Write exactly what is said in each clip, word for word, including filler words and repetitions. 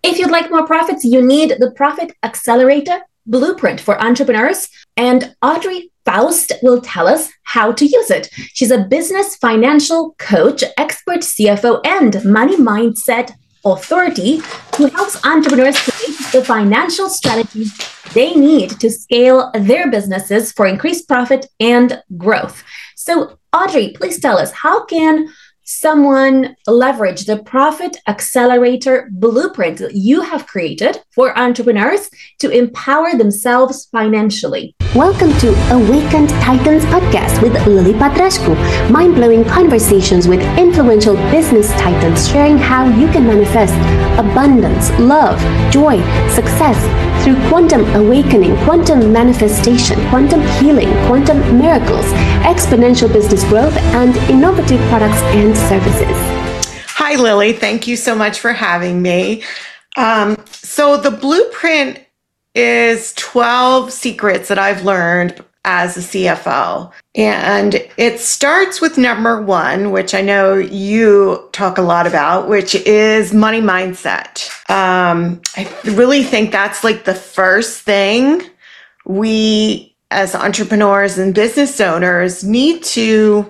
If you'd like more profits, you need the Profit Accelerator Blueprint for entrepreneurs. And Audrey Faust will tell us how to use it. She's a business financial coach, expert C F O, and money mindset authority who helps entrepreneurs create the financial strategies they need to scale their businesses for increased profit and growth. So, Audrey, please tell us, how can someone leverage the Profit Accelerator Blueprint that you have created for entrepreneurs to empower themselves financially? Welcome to Awakened Titans podcast with Lily Patrascu. Mind-blowing conversations with influential business titans sharing how you can manifest abundance, love, joy, success through quantum awakening, quantum manifestation, quantum healing, quantum miracles, exponential business growth, and innovative products and services. Hi, Lily. Thank you so much for having me. Um, so the blueprint is twelve secrets that I've learned as a C F O. And it starts with number one, which I know you talk a lot about, which is money mindset. Um, I really think that's like the first thing we as entrepreneurs and business owners need to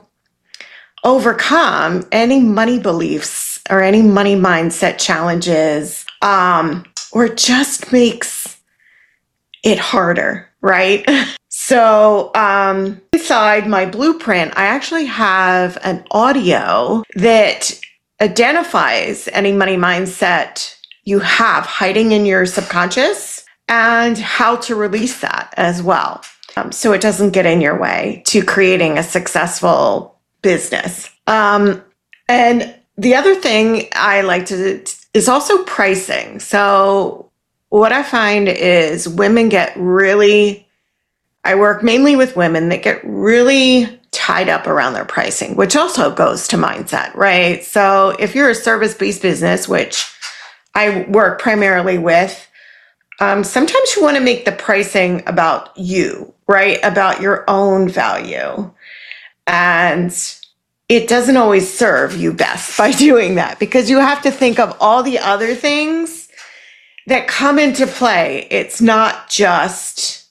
overcome any money beliefs or any money mindset challenges, um, or it just makes it harder, right? So um, inside my blueprint, I actually have an audio that identifies any money mindset you have hiding in your subconscious and how to release that as well. Um, so it doesn't get in your way to creating a successful business. Um, and the other thing I like to is also pricing. So what I find is women get really, I work mainly with women that get really tied up around their pricing, which also goes to mindset, right? So if you're a service-based business, which I work primarily with, um, sometimes you want to make the pricing about you, right? About your own value. And it doesn't always serve you best by doing that, because you have to think of all the other things that come into play. It's not just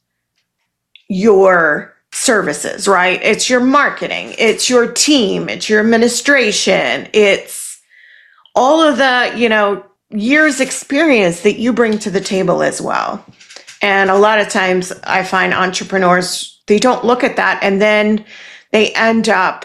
your services, right? It's your marketing, it's your team, it's your administration, it's all of the, you know, years experience that you bring to the table as well. And a lot of times I find entrepreneurs, they don't look at that, and then they end up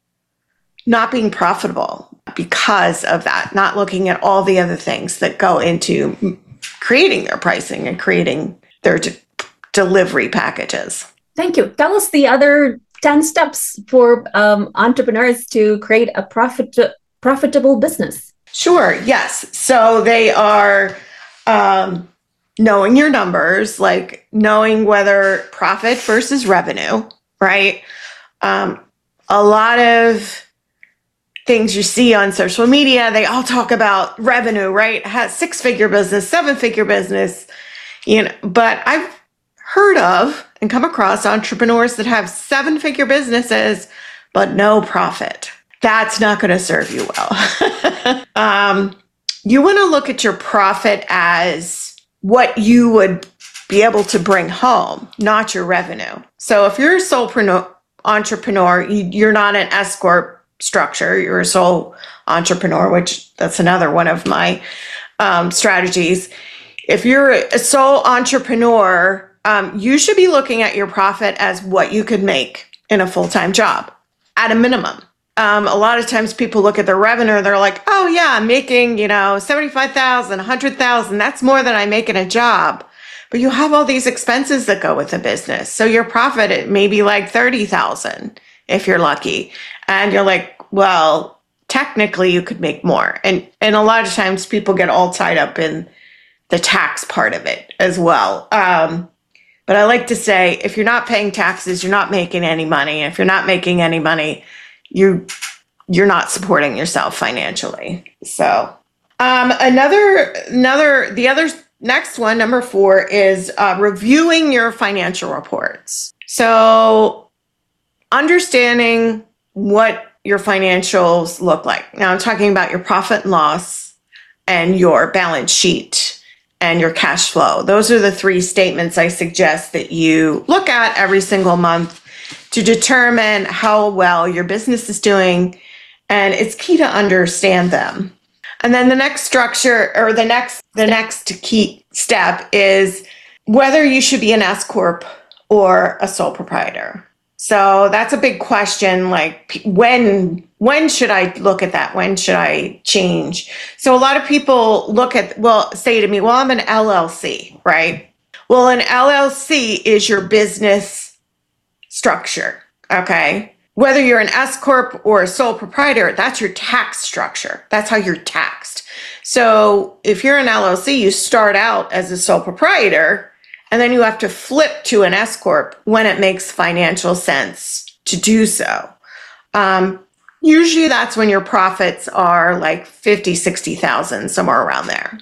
not being profitable because of that, not looking at all the other things that go into creating their pricing and creating their de- delivery packages. Thank you. Tell us the other ten steps for um, entrepreneurs to create a profit profitable business. Sure. Yes. So they are um, knowing your numbers, like knowing whether profit versus revenue, right? Um, a lot of things you see on social media, they all talk about revenue, right? Has six-figure business, seven-figure business, you know. But I've heard of and come across entrepreneurs that have seven-figure businesses, but no profit. That's not going to serve you well. um, you want to look at your profit as what you would be able to bring home, not your revenue. So if you're a solopreneur, entrepreneur, you, you're not an S corp structure, you're a sole entrepreneur, which that's another one of my um, strategies. If you're a sole entrepreneur, um, you should be looking at your profit as what you could make in a full-time job at a minimum. Um, a lot of times people look at their revenue, they're like, oh yeah, I'm making, you know, seventy-five thousand, one hundred thousand. That's more than I make in a job. But you have all these expenses that go with the business. So your profit, it may be like thirty thousand if you're lucky. And you're like, well, technically you could make more. And and a lot of times people get all tied up in the tax part of it as well. Um, but I like to say, if you're not paying taxes, you're not making any money. If you're not making any money, you you're not supporting yourself financially. So um, another another the other next one, number four, is uh, reviewing your financial reports. So understanding what your financials look like. Now I'm talking about your profit and loss and your balance sheet and your cash flow. Those are the three statements I suggest that you look at every single month to determine how well your business is doing. And it's key to understand them. And then the next structure or the next the next key step is whether you should be an S corp or a sole proprietor. So that's a big question. Like when when should I look at that? When should I change? So a lot of people look at, well, say to me, well, I'm an L L C, right? Well, an L L C is your business structure, okay? Whether you're an S corp or a sole proprietor, that's your tax structure. That's how you're taxed. So if you're an L L C, you start out as a sole proprietor, and then you have to flip to an S corp when it makes financial sense to do so. Um, usually that's when your profits are like fifty, sixty thousand, somewhere around there.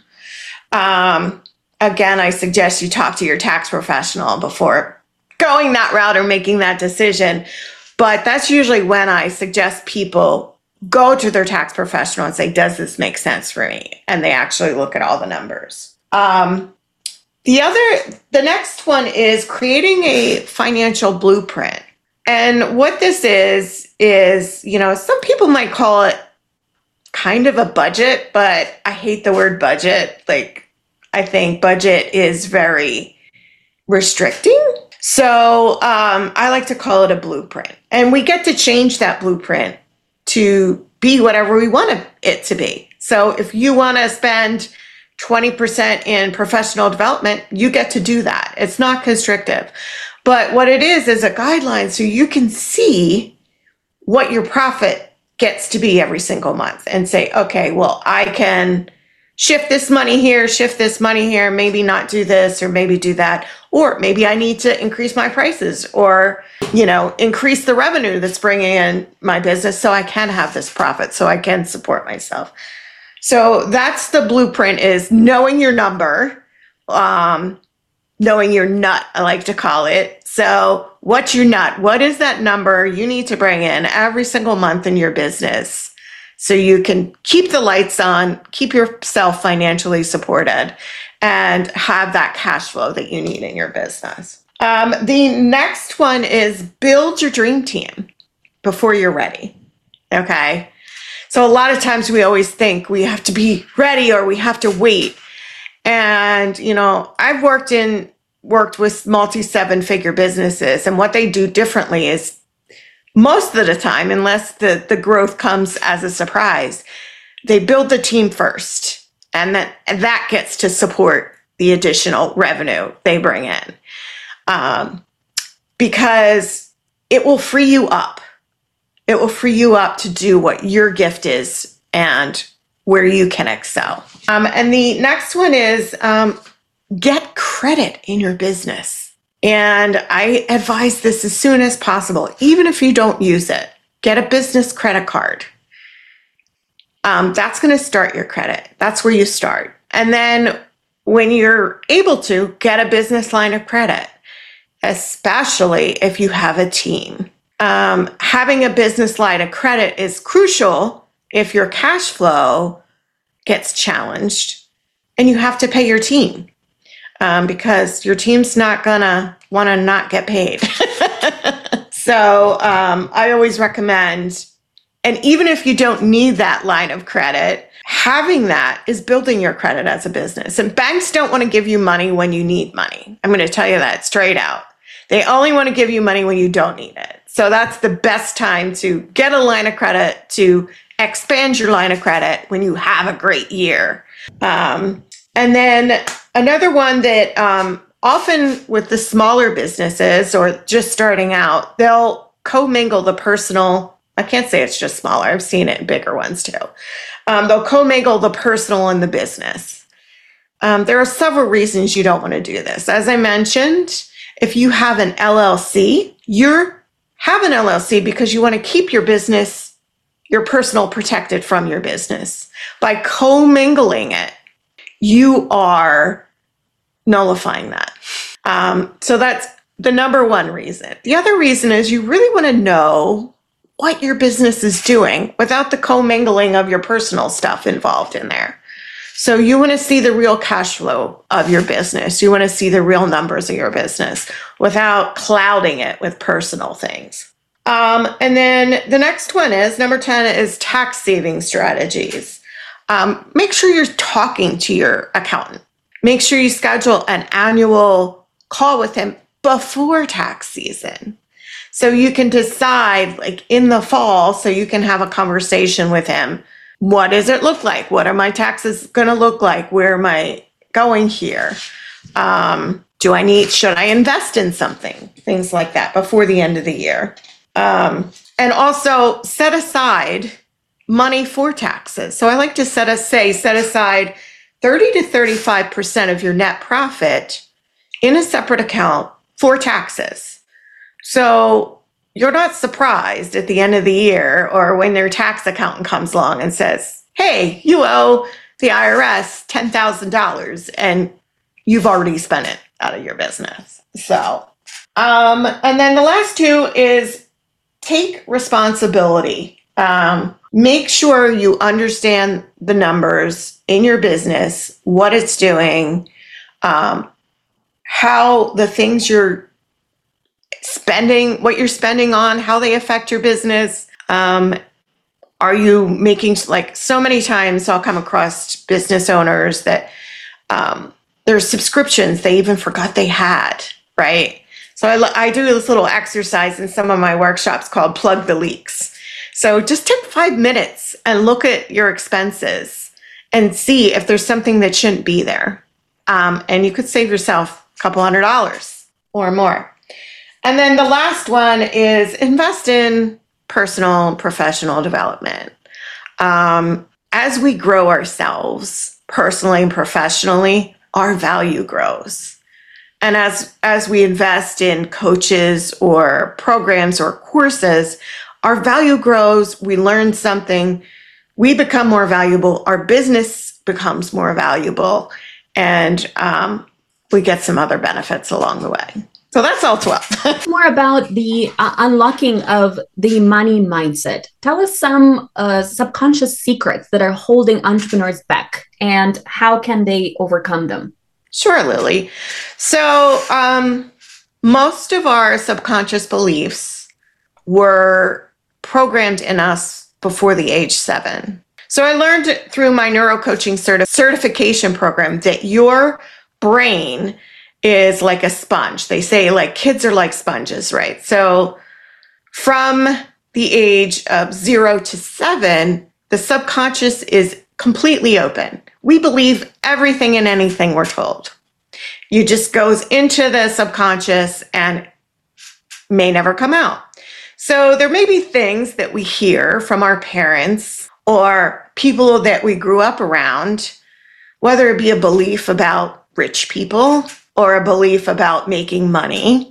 Um, again, I suggest you talk to your tax professional before going that route or making that decision. But that's usually when I suggest people go to their tax professional and say, does this make sense for me? And they actually look at all the numbers. Um, the other, the next one is creating a financial blueprint. And what this is, is, you know, some people might call it kind of a budget, but I hate the word budget. Like, I think budget is very restricting. So um, I like to call it a blueprint. And we get to change that blueprint to be whatever we want it to be. So if you want to spend twenty percent in professional development, you get to do that. It's not constrictive. But what it is is a guideline so you can see what your profit gets to be every single month and say, okay, well, I can shift this money here, shift this money here, maybe not do this or maybe do that. Or maybe I need to increase my prices or, you know, increase the revenue that's bringing in my business so I can have this profit, so I can support myself. So that's the blueprint, is knowing your number, um, knowing your nut, I like to call it. So what's your nut? What is that number you need to bring in every single month in your business so you can keep the lights on, keep yourself financially supported, and have that cash flow that you need in your business. Um, the next one is build your dream team before you're ready. Okay. So a lot of times we always think we have to be ready or we have to wait. And, you know, I've worked in, worked with multi seven figure businesses, and what they do differently is most of the time, unless the, the growth comes as a surprise, they build the team first. And that, and that gets to support the additional revenue they bring in. Um, because it will free you up. It will free you up to do what your gift is and where you can excel. Um, and the next one is um, get credit in your business. And I advise this as soon as possible, even if you don't use it. Get a business credit card. Um, that's going to start your credit. That's where you start. And then when you're able to, get a business line of credit, especially if you have a team. Um, having a business line of credit is crucial if your cash flow gets challenged and you have to pay your team, um, because your team's not going to want to not get paid. So um, I always recommend, and even if you don't need that line of credit, having that is building your credit as a business. And banks don't want to give you money when you need money. I'm going to tell you that straight out. They only want to give you money when you don't need it. So that's the best time to get a line of credit, to expand your line of credit when you have a great year. Um, and then another one that um, often with the smaller businesses or just starting out, they'll commingle the personal. I can't say it's just smaller. I've seen it in bigger ones too. Um, they'll commingle the personal and the business. Um, there are several reasons you don't want to do this. As I mentioned, if you have an L L C, you have an L L C because you want to keep your business, your personal, protected from your business. By commingling it, you are nullifying that. Um, so that's the number one reason. The other reason is you really want to know what your business is doing without the commingling of your personal stuff involved in there. So you want to see the real cash flow of your business. You want to see the real numbers of your business without clouding it with personal things. Um, and then the next one is, number ten is tax saving strategies. Um, make sure you're talking to your accountant. Make sure you schedule an annual call with him before tax season. So you can decide, like in the fall, so you can have a conversation with him. What does it look like? What are my taxes going to look like? Where am I going here? Um, do I need, should I invest in something? Things like that before the end of the year. Um, and also set aside money for taxes. So I like to set a, say, set aside thirty to thirty-five percent of your net profit in a separate account for taxes. So you're not surprised at the end of the year or when your tax accountant comes along and says, hey, you owe the I R S ten thousand dollars and you've already spent it out of your business. So, um, and then the last two is take responsibility. Um, make sure you understand the numbers in your business, what it's doing, um, how the things you're spending, what you're spending on, how they affect your business. Um, are you making, like so many times I'll come across business owners that um, there's subscriptions they even forgot they had, right? So I, I do this little exercise in some of my workshops called Plug the Leaks. So just take five minutes and look at your expenses and see if there's something that shouldn't be there. Um, and you could save yourself a couple hundred dollars or more. And then the last one is invest in personal and professional development. Um, as we grow ourselves personally and professionally, our value grows. And as, as we invest in coaches or programs or courses, our value grows, we learn something, we become more valuable, our business becomes more valuable, and um, we get some other benefits along the way. So that's all twelve. More about the uh, unlocking of the money mindset. Tell us some uh, subconscious secrets that are holding entrepreneurs back and how can they overcome them? Sure, Lily. So um, most of our subconscious beliefs were programmed in us before the age seven. So I learned through my neurocoaching certi- certification program that your brain is like a sponge. They say like kids are like sponges, right? So from the age of zero to seven, the subconscious is completely open. We believe everything and anything we're told. You just goes into the subconscious and may never come out. So there may be things that we hear from our parents or people that we grew up around, whether it be a belief about rich people or a belief about making money,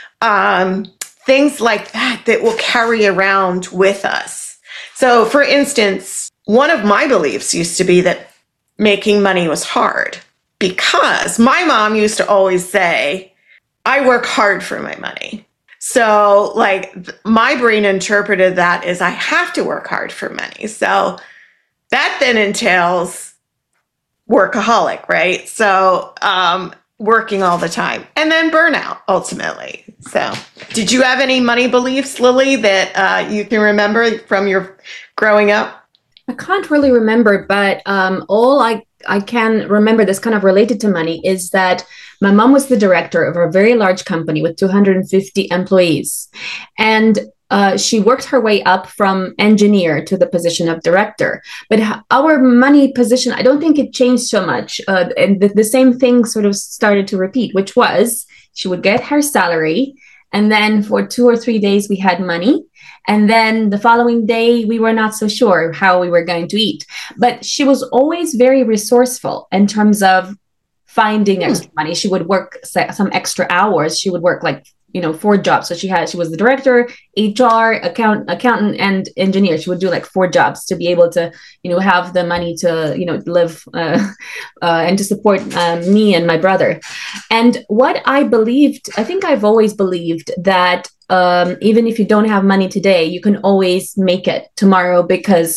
um, things like that that will carry around with us. So for instance, one of my beliefs used to be that making money was hard because my mom used to always say, I work hard for my money. So like my brain interpreted that as I have to work hard for money. So that then entails workaholic, right? So um, working all the time and then burnout ultimately. So did you have any money beliefs, Lily, that uh, you can remember from your growing up? I can't really remember, but um, all I, I can remember that's kind of related to money is that my mom was the director of a very large company with two hundred fifty employees. And uh, she worked her way up from engineer to the position of director. But our money position, I don't think it changed so much. Uh, and the, the same thing sort of started to repeat, which was she would get her salary. And then for two or three days, we had money. And then the following day, we were not so sure how we were going to eat. But she was always very resourceful in terms of finding extra money. She would work some extra hours. She would work like, you know, four jobs. So she had, she was the director, H R, account, accountant, and engineer. She would do like four jobs to be able to, you know, have the money to, you know, live uh, uh, and to support uh, me and my brother. And what I believed, I think I've always believed that um, even if you don't have money today, you can always make it tomorrow because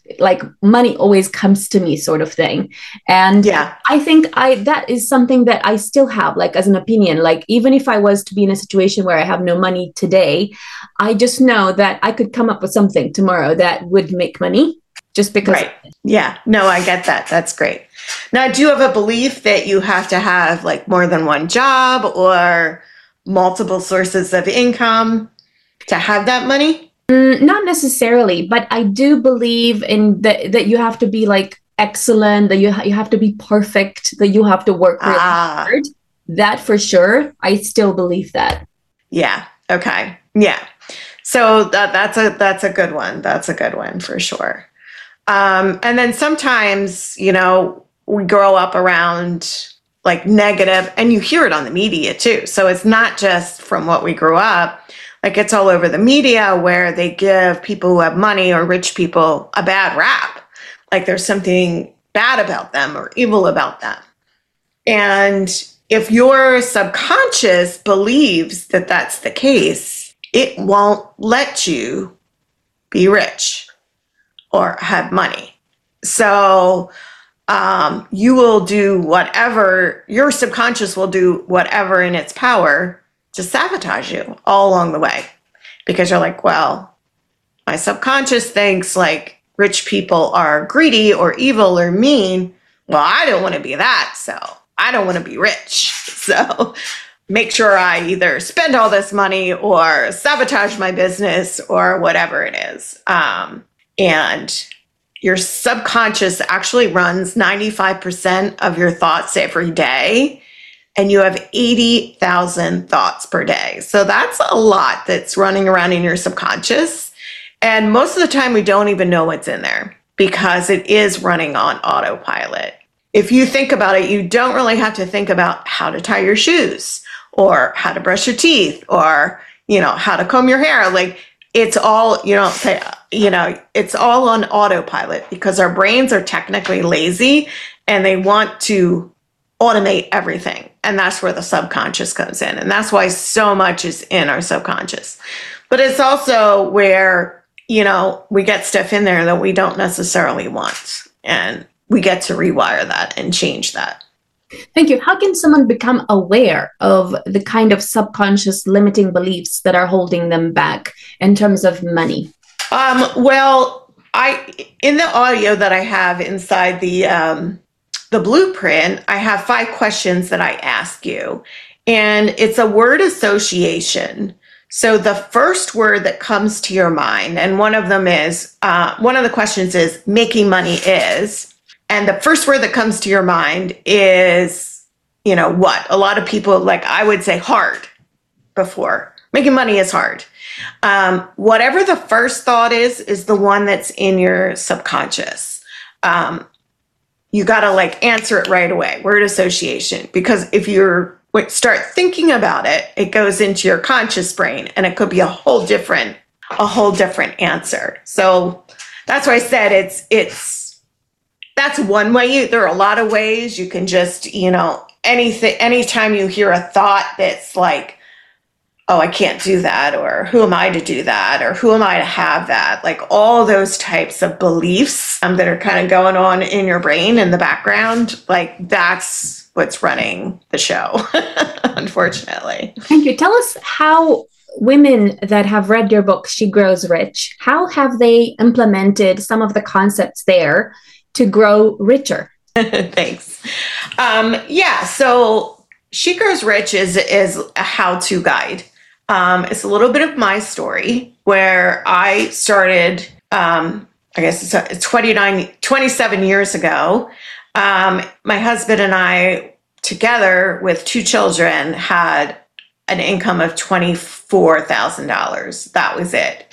like money always comes to me sort of thing. And Yeah. I think I that is something that I still have, like, as an opinion. Like, even if I was to be in a situation where I have no money today, I just know that I could come up with something tomorrow that would make money, just because. Right. Yeah. No, I get that. That's great. Now, do you have a belief that you have to have like more than one job or multiple sources of income to have that money? Mm, not necessarily, but I do believe in that that you have to be like excellent, that you ha- you have to be perfect, that you have to work really Ah. hard. That for sure. I still believe that. Yeah. Okay. Yeah. So that that's a that's a good one. That's a good one for sure. Um, and then sometimes, you know, we grow up around like negative, and you hear it on the media too. So it's not just from what we grew up. Like, it's all over the media where they give people who have money or rich people a bad rap. Like there's something bad about them or evil about them. And if your subconscious believes that that's the case, it won't let you be rich or have money. So um, you will do whatever, your subconscious will do whatever in its power to sabotage you all along the way, because you're like, well, my subconscious thinks like rich people are greedy or evil or mean. Well, I don't want to be that, so I don't want to be rich. So make sure I either spend all this money or sabotage my business or whatever it is. Um, and your subconscious actually runs ninety-five percent of your thoughts every day. And you have eighty thousand thoughts per day. So that's a lot that's running around in your subconscious. And most of the time, we don't even know what's in there because it is running on autopilot. If you think about it, you don't really have to think about how to tie your shoes or how to brush your teeth or, you know, how to comb your hair. Like, it's all, you know, say, you know, it's all on autopilot because our brains are technically lazy and they want to automate everything. And that's where the subconscious comes in. And that's why so much is in our subconscious. But it's also where, you know, we get stuff in there that we don't necessarily want. And we get to rewire that and change that. Thank you. How can someone become aware of the kind of subconscious limiting beliefs that are holding them back in terms of money? Um, well, I in the audio that I have inside the um, the blueprint, I have five questions that I ask you, and it's a word association. So the first word that comes to your mind, and one of them is, uh, one of the questions is making money is, and the first word that comes to your mind is, you know, what? A lot of people, like I would say hard before. Making money is hard. Um, whatever the first thought is, is the one that's in your subconscious. Um, you got to like answer it right away. Word association. Because if you're start thinking about it, it goes into your conscious brain and it could be a whole different, a whole different answer. So that's why I said it's, it's, that's one way. You, there are a lot of ways you can just, you know, anything, anytime you hear a thought that's like, oh, I can't do that, or who am I to do that, or who am I to have that? Like all those types of beliefs um, that are kind of going on in your brain in the background, like that's what's running the show, unfortunately. Thank you. Tell us how women that have read your book, She Grows Rich, how have they implemented some of the concepts there to grow richer? Thanks. Um, yeah, so She Grows Rich is, is a how-to guide. Um, it's a little bit of my story where I started, um, I guess it's twenty-nine, twenty-seven years ago. Um, my husband and I, together with two children, had an income of twenty-four thousand dollars. That was it.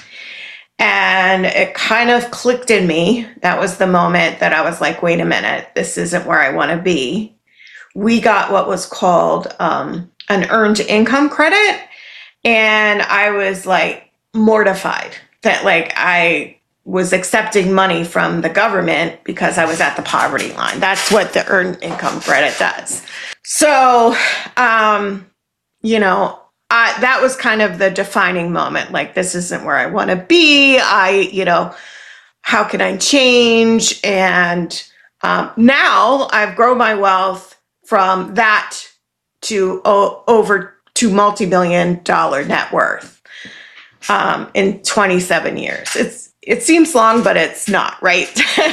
And it kind of clicked in me. That was the moment that I was like, wait a minute, this isn't where I want to be. We got what was called um, an earned income credit. And I was like mortified that like I was accepting money from the government because I was at the poverty line. That's what the earned income credit does. So, um, you know, I, that was kind of the defining moment. Like, this isn't where I want to be. I, you know, how can I change? And um, now I've grown my wealth from that to o- over to multi-million dollar net worth um, in twenty-seven years. It's it seems long, but it's not, right?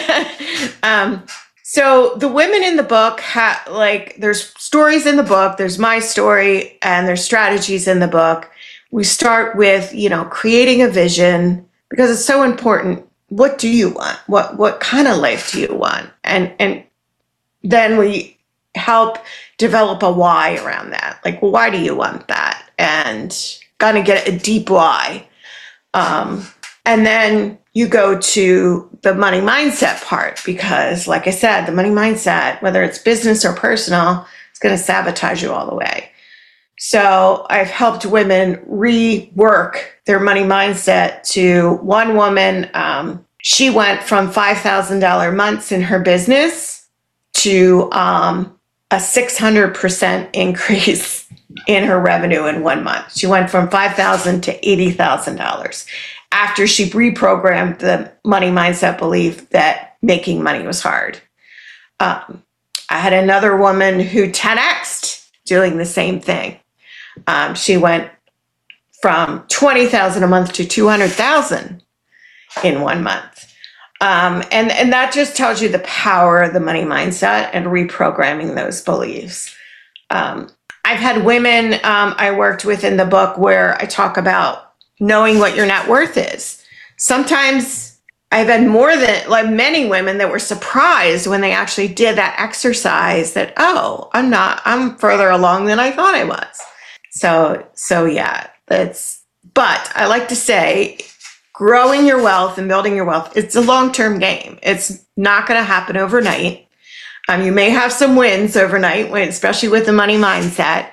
um, so the women in the book have like there's stories in the book. There's my story, and there's strategies in the book. We start with you know creating a vision because it's so important. What do you want? What what kind of life do you want? And and then we help develop a why around that. Like, well, why do you want that? And kind of get a deep why. Um, and then you go to the money mindset part because, like I said, the money mindset, whether it's business or personal, it's going to sabotage you all the way. So I've helped women rework their money mindset to one woman. Um, she went from five thousand dollars months in her business to um, a six hundred percent increase in her revenue in one month. She went from five thousand dollars to eighty thousand dollars after she reprogrammed the money mindset belief that making money was hard. Um, I had another woman who ten X'd doing the same thing. Um, she went from twenty thousand dollars a month to two hundred thousand dollars in one month. Um, and, and that just tells you the power of the money mindset and reprogramming those beliefs. Um, I've had women um, I worked with in the book where I talk about knowing what your net worth is. Sometimes I've had more than, like many women that were surprised when they actually did that exercise that, oh, I'm not, I'm further along than I thought I was. So, so yeah, that's, but I like to say growing your wealth and building your wealth, it's a long-term game. It's not going to happen overnight. Um, you may have some wins overnight, especially with the money mindset,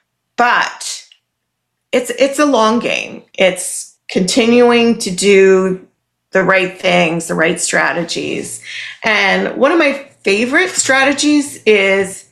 but it's, it's a long game. It's continuing to do the right things, the right strategies. And one of my favorite strategies is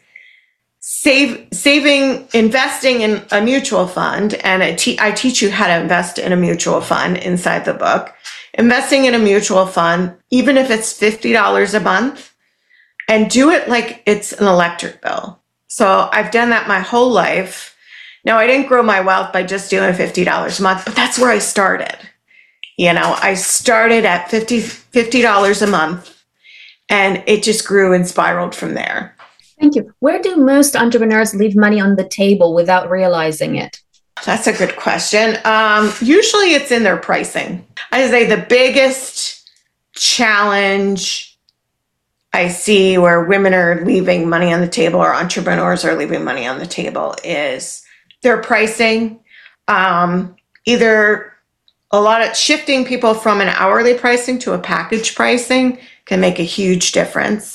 Save, saving, investing in a mutual fund, and I, te- I teach you how to invest in a mutual fund inside the book. Investing in a mutual fund, even if it's fifty dollars a month, and do it like it's an electric bill. So I've done that my whole life. Now, I didn't grow my wealth by just doing fifty dollars a month, but that's where I started. You know, I started at fifty dollars a month, and it just grew and spiraled from there. Thank you. Where do most entrepreneurs leave money on the table without realizing it? That's a good question. Um, usually it's in their pricing. I say the biggest challenge I see where women are leaving money on the table or entrepreneurs are leaving money on the table is their pricing. Um, either a lot of shifting people from an hourly pricing to a package pricing can make a huge difference.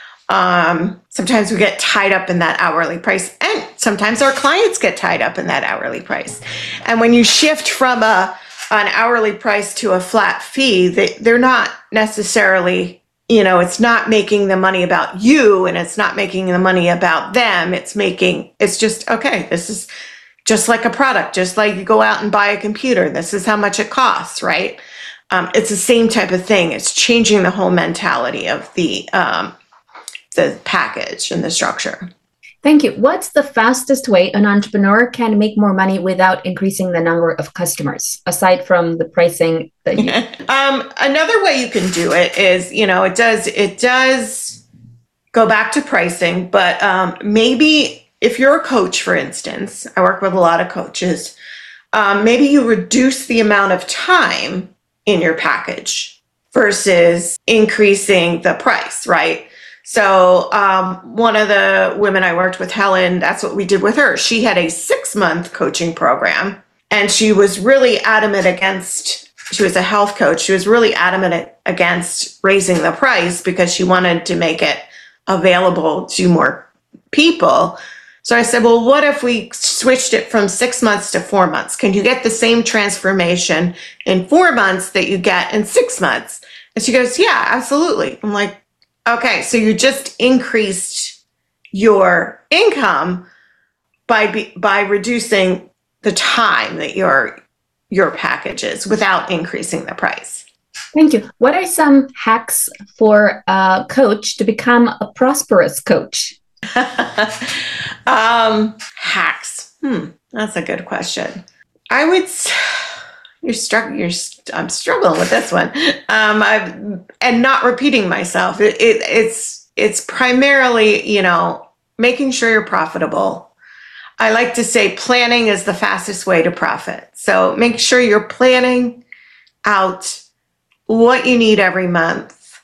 Um, sometimes we get tied up in that hourly price, and sometimes our clients get tied up in that hourly price. And when you shift from a an hourly price to a flat fee, they, they're not necessarily, you know, it's not making the money about you, and it's not making the money about them. It's making, it's just, okay, this is just like a product, just like you go out and buy a computer. This is how much it costs, right? Um, it's the same type of thing. It's changing the whole mentality of the, um, the package and the structure. Thank you. What's the fastest way an entrepreneur can make more money without increasing the number of customers, aside from the pricing that you... um, another way you can do it is, you know, it does, it does go back to pricing, but um, maybe if you're a coach, for instance, I work with a lot of coaches, um, maybe you reduce the amount of time in your package versus increasing the price, right? So um, one of the women I worked with, Helen, that's what we did with her. She had a six-month coaching program, and she was really adamant against, she was a health coach, she was really adamant against raising the price because she wanted to make it available to more people. So I said, well, what if we switched it from six months to four months? Can you get the same transformation in four months that you get in six months? And she goes, yeah, absolutely. I'm like, okay, so you just increased your income by be, by reducing the time that your your package is without increasing the price. Thank you. What are some hacks for a coach to become a prosperous coach? um, hacks. Hmm, that's a good question. I would. You're struggling. You're. I'm struggling with this one. Um, I've and not repeating myself. It, it, it's. It's primarily, you know, making sure you're profitable. I like to say planning is the fastest way to profit. So make sure you're planning out what you need every month,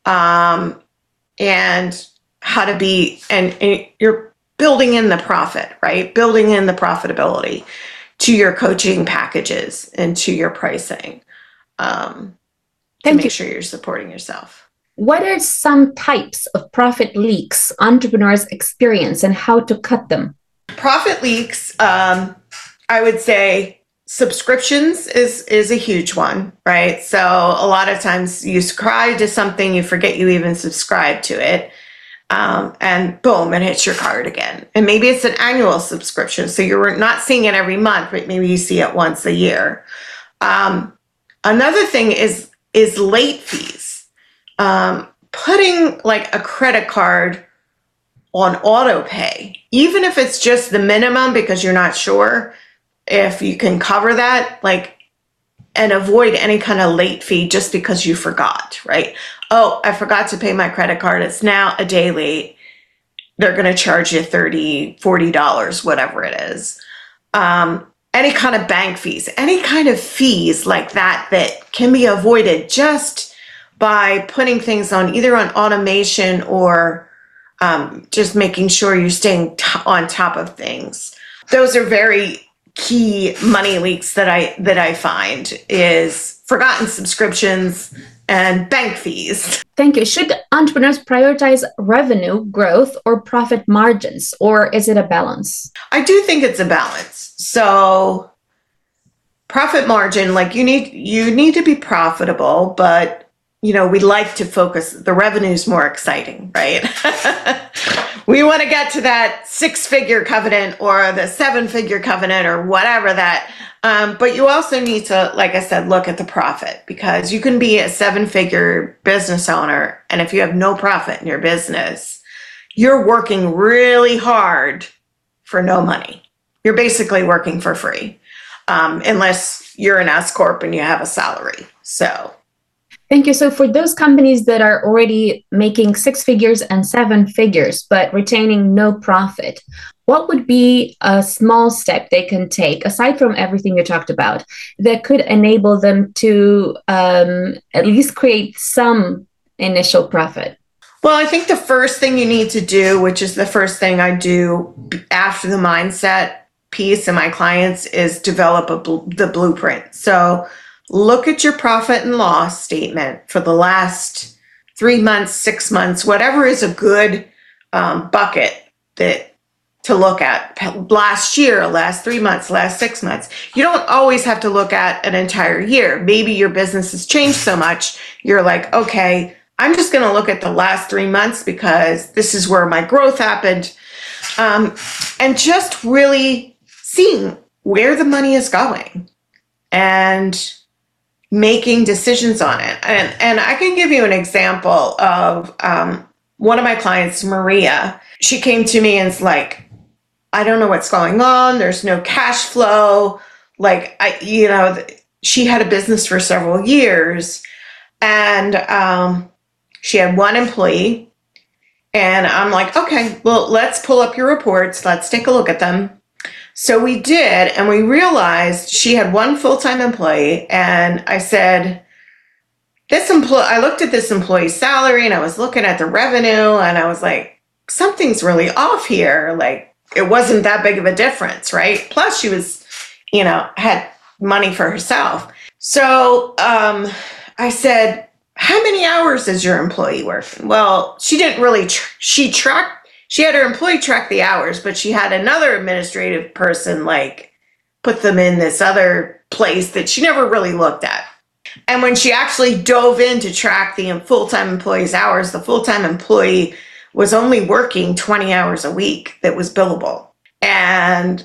um, and how to be, and, and you're building in the profit, right? Building in the profitability to your coaching packages and to your pricing, um, to Thank make you. sure you're supporting yourself. What are some types of profit leaks entrepreneurs experience and how to cut them? Profit leaks, um, I would say subscriptions is is a huge one, right? So a lot of times you subscribe to something, you forget you even subscribe to it, um, and boom, it hits your card again. And maybe it's an annual subscription, so you're not seeing it every month, but maybe you see it once a year. Um, another thing is is late fees. Um, putting like a credit card on auto pay, even if it's just the minimum because you're not sure if you can cover that, like, and avoid any kind of late fee just because you forgot, right? Oh, I forgot to pay my credit card. It's now a day late. They're going to charge you thirty dollars, forty dollars, whatever it is. Um, any kind of bank fees, any kind of fees like that that can be avoided just by putting things on either on automation or um, just making sure you're staying t- on top of things. Those are very key money leaks that I that I find is forgotten subscriptions and bank fees. Thank you. Should entrepreneurs prioritize revenue growth or profit margins, or is it a balance? I do think it's a balance. So profit margin, like you need you need to be profitable, but you know, we like to focus, the revenue's more exciting, right? We want to get to that six-figure covenant or the seven-figure covenant or whatever that, um, but you also need to, like I said, look at the profit, because you can be a seven-figure business owner, and if you have no profit in your business, you're working really hard for no money. You're basically working for free, um, unless you're an S corp and you have a salary, so. Thank you. So for those companies that are already making six figures and seven figures, but retaining no profit, what would be a small step they can take, aside from everything you talked about, that could enable them to um, at least create some initial profit? Well, I think the first thing you need to do, which is the first thing I do after the mindset piece in my clients, is develop a bl- the blueprint. So look at your profit and loss statement for the last three months, six months, whatever is a good um, bucket that to look at. Last year, last three months, last six months. You don't always have to look at an entire year. Maybe your business has changed so much, you're like, okay, I'm just going to look at the last three months because this is where my growth happened. Um, and just really seeing where the money is going and making decisions on it. And, and I can give you an example of um, one of my clients, Maria. She came to me and was like, I don't know what's going on. There's no cash flow. Like, I, you know, she had a business for several years, and um, she had one employee. And I'm like, okay, well, let's pull up your reports. Let's take a look at them. So we did, and we realized she had one full-time employee, and I said, this employee, I looked at this employee's salary, and I was looking at the revenue, and I was like, something's really off here. Like, it wasn't that big of a difference, right? Plus, she was, you know, had money for herself. So um, I said, how many hours is your employee working? Well, she didn't really, tr- she tracked, She had her employee track the hours, but she had another administrative person like put them in this other place that she never really looked at. And when she actually dove in to track the full-time employee's hours, the full-time employee was only working twenty hours a week that was billable. And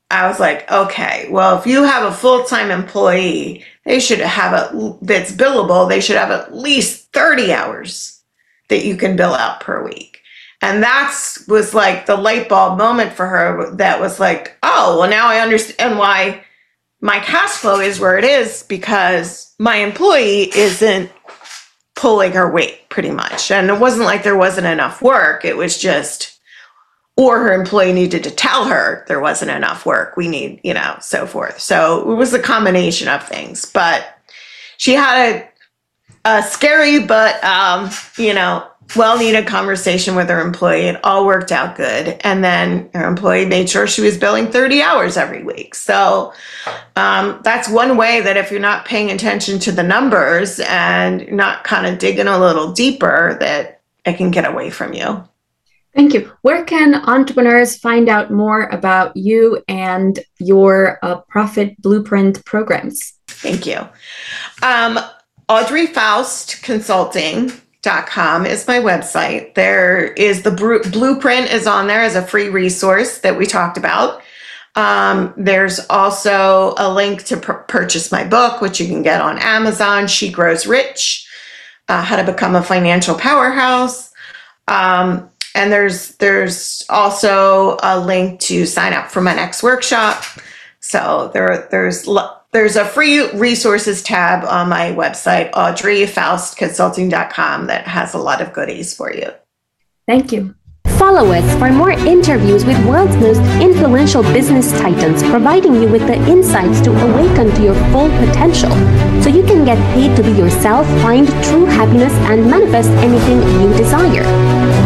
I was like, okay, well, if you have a full-time employee, they should have a that's billable. They should have at least thirty hours that you can bill out per week. And that's was like the light bulb moment for her. That was like, oh, well, now I understand why my cash flow is where it is, because my employee isn't pulling her weight pretty much. And it wasn't like there wasn't enough work. It was just, or her employee needed to tell her there wasn't enough work. We need, you know, so forth. So it was a combination of things, but she had a, a scary, but, um, you know, well-needed conversation with her employee. It all worked out good. And then her employee made sure she was billing thirty hours every week. So um, that's one way that if you're not paying attention to the numbers and you're not kind of digging a little deeper, that it can get away from you. Thank you. Where can entrepreneurs find out more about you and your uh, Profit Blueprint programs? Thank you. Um, Audrey Faust Consulting dot com is my website. There is the br- blueprint is on there as a free resource that we talked about. Um, there's also a link to pr- purchase my book, which you can get on Amazon, She Grows Rich, uh, How to Become a Financial Powerhouse. Um, and there's there's also a link to sign up for my next workshop. So there there's lo- There's a free resources tab on my website, Audrey Faust Consulting dot com, that has a lot of goodies for you. Thank you. Follow us for more interviews with world's most influential business titans, providing you with the insights to awaken to your full potential, so you can get paid to be yourself, find true happiness, and manifest anything you desire.